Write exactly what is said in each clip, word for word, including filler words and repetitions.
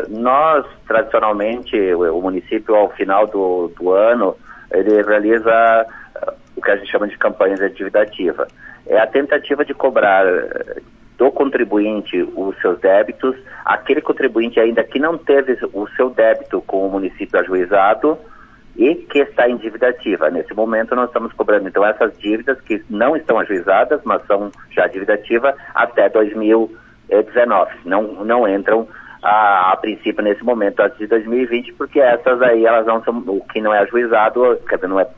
nós, tradicionalmente, o, o município, ao final do, do ano, ele realiza uh, o que a gente chama de campanha de dívida ativa. É a tentativa de cobrar uh, do contribuinte os seus débitos, aquele contribuinte ainda que não teve o seu débito com o município ajuizado e que está em dívida ativa. Nesse momento nós estamos cobrando então essas dívidas que não estão ajuizadas, mas são já dívida ativa até dois mil e dezenove. Não, não entram a, a princípio nesse momento as de dois mil e vinte, porque essas aí elas não são, o que não é ajuizado, quer dizer, não é,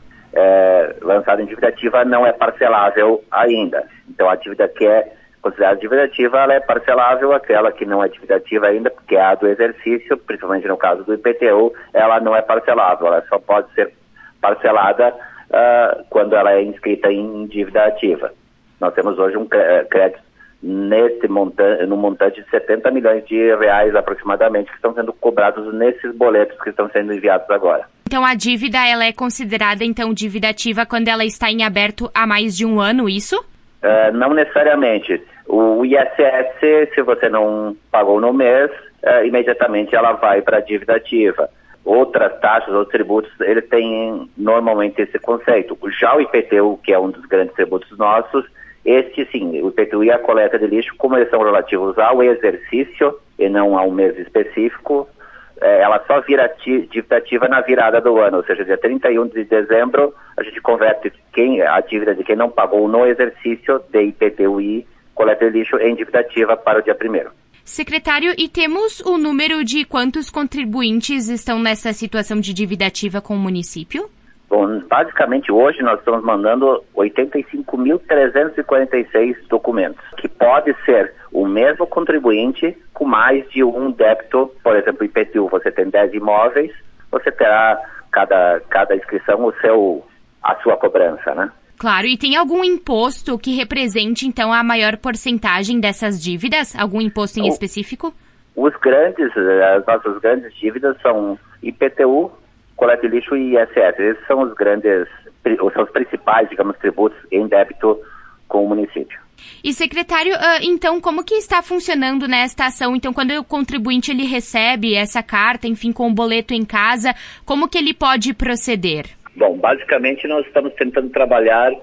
é lançado em dívida ativa, não é parcelável ainda. Então a dívida que é considerada dívida ativa, ela é parcelável, aquela que não é dívida ativa ainda, porque é a do exercício, principalmente no caso do I P T U, ela não é parcelável, ela só pode ser parcelada uh, quando ela é inscrita em dívida ativa. Nós temos hoje um crédito nesse montante, no montante de setenta milhões de reais aproximadamente, que estão sendo cobrados nesses boletos que estão sendo enviados agora. Então a dívida, ela é considerada então dívida ativa quando ela está em aberto há mais de um ano, isso? Uh, não necessariamente. O I S S, se você não pagou no mês, uh, imediatamente ela vai para a dívida ativa. Outras taxas, outros tributos, ele tem normalmente esse conceito. Já o I P T U, que é um dos grandes tributos nossos, este sim, o I P T U e a coleta de lixo, como eles são relativos ao exercício e não a um mês específico, ela só vira dívida ativa na virada do ano, ou seja, dia trinta e um de dezembro, a gente converte quem, a dívida de quem não pagou no exercício de I P T U e coleta de lixo em dívida ativa para o dia primeiro. Secretário, e temos o número de quantos contribuintes estão nessa situação de dívida ativa com o município? Bom, basicamente hoje nós estamos mandando oitenta e cinco mil trezentos e quarenta e seis documentos, que pode ser o mesmo contribuinte com mais de um débito. Por exemplo, I P T U, você tem dez imóveis, você terá cada, cada inscrição o seu, a sua cobrança, né? Claro, e tem algum imposto que represente, então, a maior porcentagem dessas dívidas? Algum imposto em o, específico? Os grandes, as nossas grandes dívidas são I P T U, coleta de lixo e I S S. Esses são os grandes, são os principais, digamos, tributos em débito com o município. E, secretário, então, como que está funcionando nesta ação? Então, quando o contribuinte ele recebe essa carta, enfim, com o boleto em casa, como que ele pode proceder? Bom, basicamente nós estamos tentando trabalhar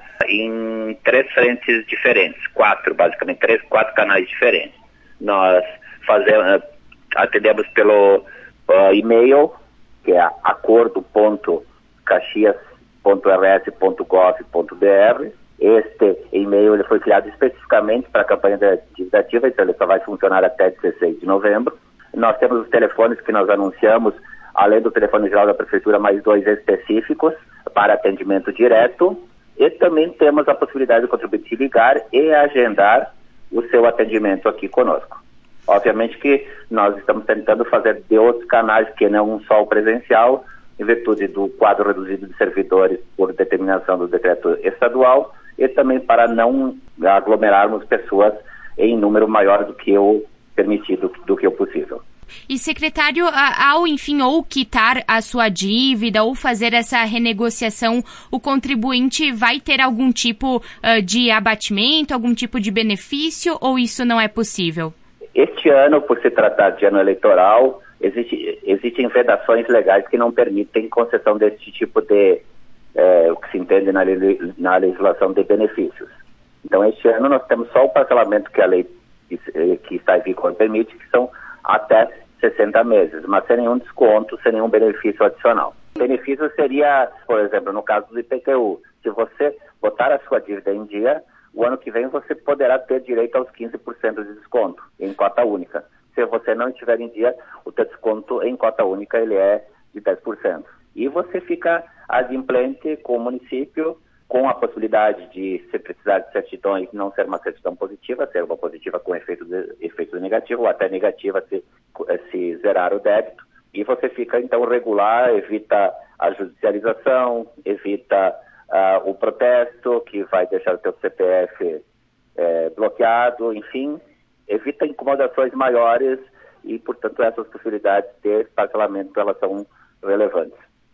em três frentes diferentes, quatro, basicamente, três, quatro canais diferentes. Nós fazemos, atendemos pelo uh, e-mail, que é acordo ponto caxias ponto r s ponto gov ponto b r. Este e-mail ele foi criado especificamente para a campanha de dívida ativa, então ele só vai funcionar até dezesseis de novembro. Nós temos os telefones que nós anunciamos, além do telefone geral da prefeitura, mais dois específicos para atendimento direto, e também temos a possibilidade do contribuinte ligar e agendar o seu atendimento aqui conosco. Obviamente que nós estamos tentando fazer de outros canais, que não só o presencial, em virtude do quadro reduzido de servidores por determinação do decreto estadual, e também para não aglomerarmos pessoas em número maior do que o permitido, do que o possível. E, secretário, ao, enfim, ou quitar a sua dívida ou fazer essa renegociação, o contribuinte vai ter algum tipo uh, de abatimento, algum tipo de benefício, ou isso não é possível? Este ano, por se tratar de ano eleitoral, existe, existem vedações legais que não permitem concessão desse tipo de, é, o que se entende na, na legislação de benefícios. Então, este ano nós temos só o parcelamento que a lei que está em vigor permite, que são até sessenta meses, mas sem nenhum desconto, sem nenhum benefício adicional. O benefício seria, por exemplo, no caso do I P T U, se você botar a sua dívida em dia, o ano que vem você poderá ter direito aos quinze por cento de desconto em cota única. Se você não estiver em dia, o teu desconto em cota única ele é de dez por cento. E você fica adimplente com o município, com a possibilidade de, se precisar de certidão, não ser uma certidão positiva, ser uma positiva com efeito, de, efeito negativo, ou até negativa se, se zerar o débito. E você fica, então, regular, evita a judicialização, evita uh, o protesto, que vai deixar o teu C P F eh, bloqueado, enfim, evita incomodações maiores e, portanto, essas possibilidades de parcelamento, elas são relevantes.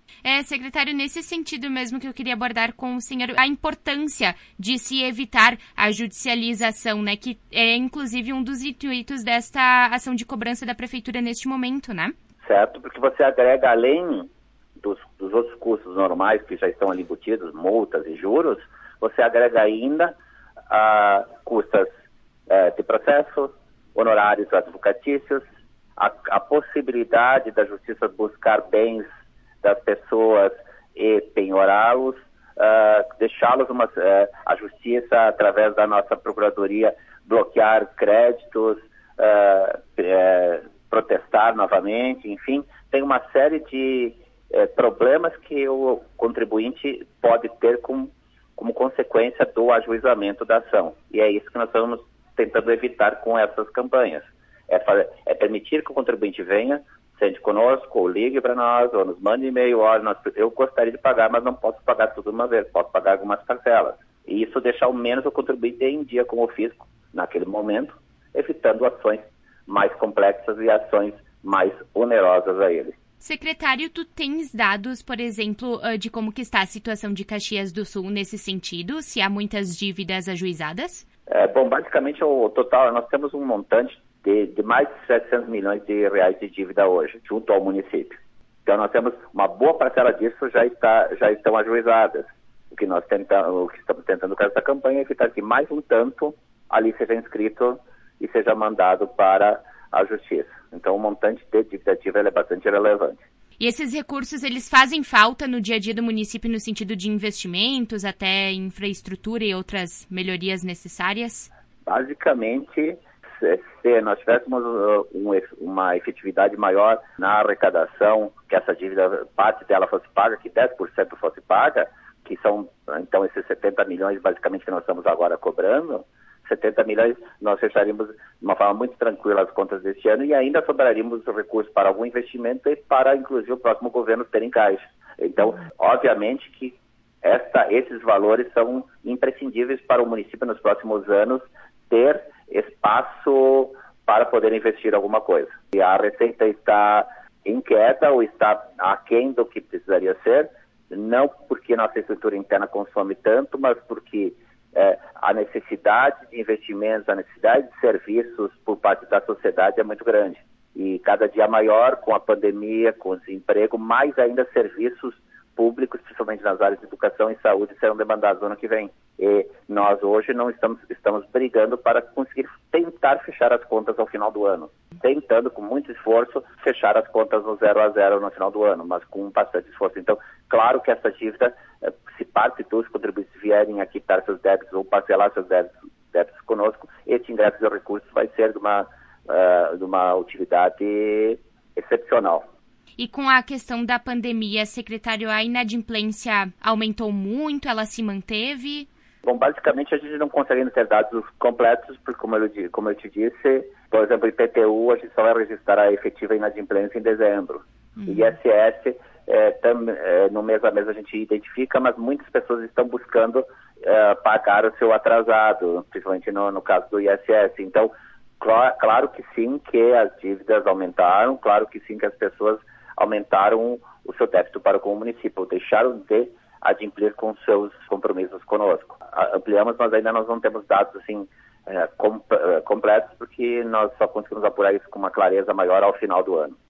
É, secretário, nesse sentido mesmo que eu queria abordar com o senhor, a importância de se evitar a judicialização, né, que é inclusive um dos intuitos desta ação de cobrança da prefeitura neste momento, né? Certo, porque você agrega, além dos, dos outros custos normais que já estão ali embutidos, multas e juros, você agrega ainda a custas é, de processo, honorários advocatícios, a, a possibilidade da justiça buscar bens das pessoas e penhorá-los, uh, deixá-los, uma, uh, a justiça, através da nossa procuradoria, bloquear créditos, uh, uh, protestar novamente, enfim, tem uma série de uh, problemas que o contribuinte pode ter com, como consequência do ajuizamento da ação. E é isso que nós estamos tentando evitar com essas campanhas. É, fazer, é permitir que o contribuinte venha, sente conosco, ou ligue para nós, ou nos mande e-mail, olha, nós, eu gostaria de pagar, mas não posso pagar tudo de uma vez, posso pagar algumas parcelas. E isso deixar ao menos o contribuinte em dia com o fisco, naquele momento, evitando ações mais complexas e ações mais onerosas a ele. Secretário, tu tens dados, por exemplo, de como que está a situação de Caxias do Sul nesse sentido? Se há muitas dívidas ajuizadas? É, bom, basicamente o total, nós temos um montante De, de mais de setecentos milhões de reais de dívida hoje, junto ao município. Então nós temos uma boa parcela disso já está já estão ajuizadas. O que nós tentamos, o que estamos tentando com essa campanha é evitar que mais um tanto ali seja inscrito e seja mandado para a justiça. Então o montante de dívida ativa é bastante relevante. E esses recursos, eles fazem falta no dia a dia do município no sentido de investimentos, até infraestrutura e outras melhorias necessárias? Basicamente, se nós tivéssemos um, uma efetividade maior na arrecadação, que essa dívida, parte dela fosse paga, que dez por cento fosse paga, que são, então, esses setenta milhões, basicamente, que nós estamos agora cobrando, setenta milhões, nós fecharíamos de uma forma muito tranquila as contas deste ano e ainda sobraríamos recursos para algum investimento e para, inclusive, o próximo governo ter em caixa. Então, obviamente que esta, esses valores são imprescindíveis para o município nos próximos anos ter espaço para poder investir alguma coisa. E a receita está em queda ou está aquém do que precisaria ser, não porque nossa estrutura interna consome tanto, mas porque é, a necessidade de investimentos, a necessidade de serviços por parte da sociedade é muito grande. E cada dia maior, com a pandemia, com o desemprego, mais ainda serviços públicos, principalmente nas áreas de educação e saúde, serão demandados no ano que vem. E nós hoje não estamos, estamos brigando para conseguir tentar fechar as contas ao final do ano. Tentando, com muito esforço, fechar as contas no zero a zero no final do ano, mas com bastante esforço. Então, claro que essa dívida, se parte dos contribuintes vierem a quitar seus débitos ou parcelar seus débitos, débitos conosco, esse ingresso de recursos vai ser de uma, uh, de uma utilidade excepcional. E com a questão da pandemia, secretário, a inadimplência aumentou muito, ela se manteve? Bom, basicamente a gente não consegue ter dados completos, porque como eu, como eu te disse, por exemplo, I P T U, a gente só vai registrar a efetiva inadimplência em dezembro. Uhum. I S S, é, tam, é, no mês a mês a gente identifica, mas muitas pessoas estão buscando é, pagar o seu atrasado, principalmente no, no caso do I S S. Então, cl- claro que sim que as dívidas aumentaram, claro que sim que as pessoas aumentaram o seu débito para com o município, deixaram de adimplir com seus compromissos conosco. Ampliamos, mas ainda nós não temos dados assim é, com, é, completos, porque nós só conseguimos apurar isso com uma clareza maior ao final do ano.